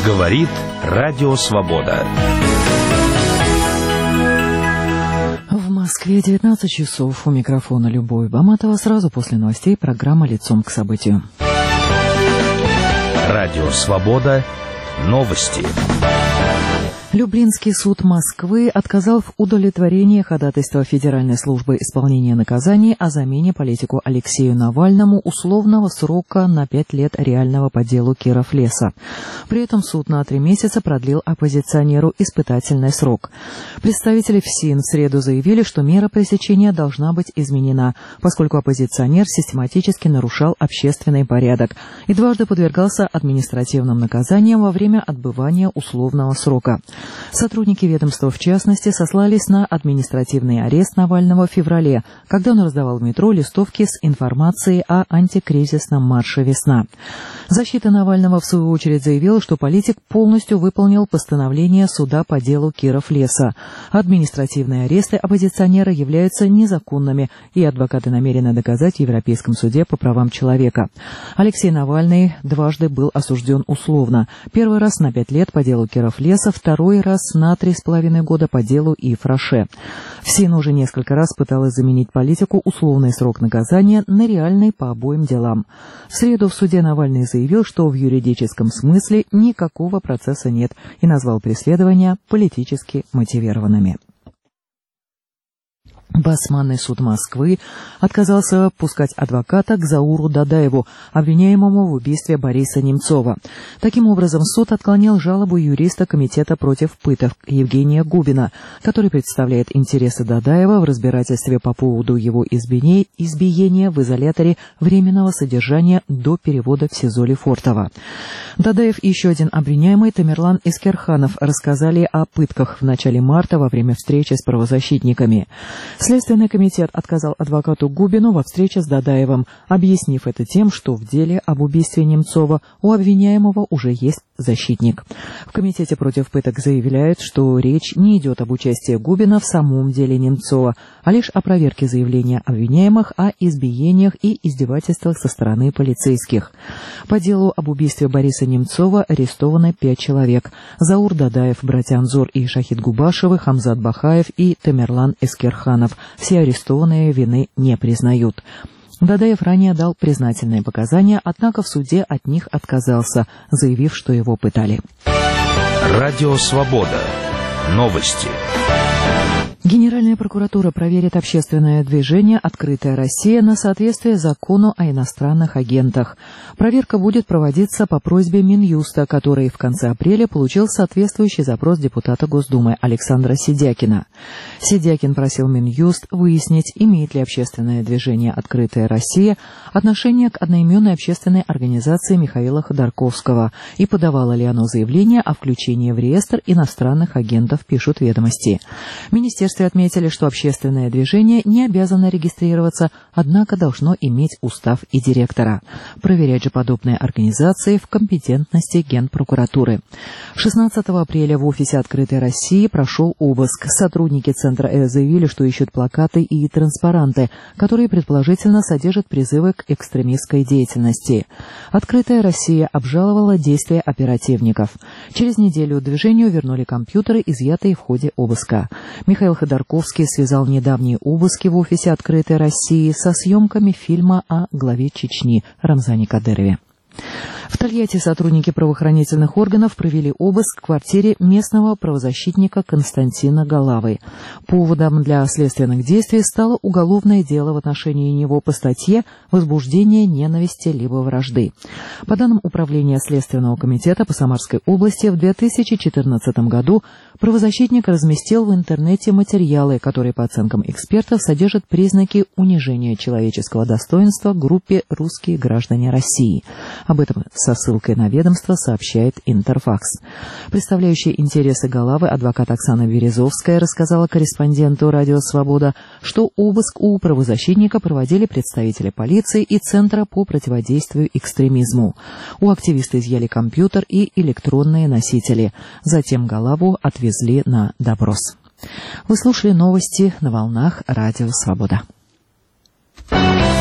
Говорит Радио Свобода. В Москве 19 часов. У микрофона Любовь Баматова. Сразу после новостей программа «Лицом к событию». Радио Свобода. Новости. Люблинский суд Москвы отказал в удовлетворении ходатайства Федеральной службы исполнения наказаний о замене политику Алексею Навальному условного срока на 5 лет реального по делу Киров-Леса. При этом суд на 3 месяца продлил оппозиционеру испытательный срок. Представители ФСИН в среду заявили, что мера пресечения должна быть изменена, поскольку оппозиционер систематически нарушал общественный порядок и дважды подвергался административным наказаниям во время отбывания условного срока. Сотрудники ведомства, в частности, сослались на административный арест Навального в феврале, когда он раздавал в метро листовки с информацией о антикризисном марше «Весна». Защита Навального, в свою очередь, заявила, что политик полностью выполнил постановление суда по делу Киров-Леса. Административные аресты оппозиционера являются незаконными, и адвокаты намерены доказать в Европейском суде по правам человека. Алексей Навальный дважды был осужден условно. Первый раз на 5 лет по делу Киров-Леса, второй раз на 3,5 года по делу Ив Роше. ФСИН уже несколько раз пыталась заменить политику условный срок наказания на реальный по обоим делам. В среду в суде Навальный заявил, что в юридическом смысле никакого процесса нет, и назвал преследования политически мотивированными. Басманный суд Москвы отказался пускать адвоката к Зауру Дадаеву, обвиняемому в убийстве Бориса Немцова. Таким образом, суд отклонил жалобу юриста Комитета против пыток Евгения Губина, который представляет интересы Дадаева в разбирательстве по поводу его избиения в изоляторе временного содержания до перевода в СИЗО Лефортово. Дадаев и еще один обвиняемый, Тамерлан Эскерханов, рассказали о пытках в начале марта во время встречи с правозащитниками. Следственный комитет отказал адвокату Губину во встрече с Дадаевым, объяснив это тем, что в деле об убийстве Немцова у обвиняемого уже есть защитник. В Комитете против пыток заявляют, что речь не идет об участии Губина в самом деле Немцова, а лишь о проверке заявления обвиняемых о избиениях и издевательствах со стороны полицейских. По делу об убийстве Бориса Немцова арестованы 5 человек: Заур Дадаев, братья Анзор и Шахид Губашевы, Хамзат Бахаев и Тамерлан Эскерханов. Все арестованные вины не признают. Дадаев ранее дал признательные показания, однако в суде от них отказался, заявив, что его пытали. Радио Свобода. Новости. Генеральная прокуратура проверит общественное движение «Открытая Россия» на соответствие закону о иностранных агентах. Проверка будет проводиться по просьбе Минюста, который в конце апреля получил соответствующий запрос депутата Госдумы Александра Сидякина. Сидякин просил Минюст выяснить, имеет ли общественное движение «Открытая Россия» отношение к одноименной общественной организации Михаила Ходорковского и подавало ли оно заявление о включении в реестр иностранных агентов, пишут «Ведомости». Министерство отметили, что общественное движение не обязано регистрироваться, однако должно иметь устав и директора. Проверять же подобные организации в компетентности Генпрокуратуры. 16 апреля в офисе «Открытой России» прошел обыск. Сотрудники Центра заявили, что ищут плакаты и транспаранты, которые предположительно содержат призывы к экстремистской деятельности. «Открытая Россия» обжаловала действия оперативников. Через неделю движению вернули компьютеры, изъятые в ходе обыска. Михаил Ходорковский связал недавние обыски в офисе «Открытой России» со съемками фильма о главе Чечни Рамзане Кадырове. В Тольятти сотрудники правоохранительных органов провели обыск в квартире местного правозащитника Константина Галавы. Поводом для следственных действий стало уголовное дело в отношении него по статье «Возбуждение ненависти либо вражды». По данным Управления Следственного комитета по Самарской области, в 2014 году правозащитник разместил в интернете материалы, которые, по оценкам экспертов, содержат признаки унижения человеческого достоинства группе «Русские граждане России». Об этом со ссылкой на ведомство сообщает Интерфакс. Представляющая интересы Галавы адвокат Оксана Березовская рассказала корреспонденту «Радио Свобода», что обыск у правозащитника проводили представители полиции и Центра по противодействию экстремизму. У активиста изъяли компьютер и электронные носители. Затем Галаву отвезли на допрос. Вы слушали новости на волнах «Радио Свобода».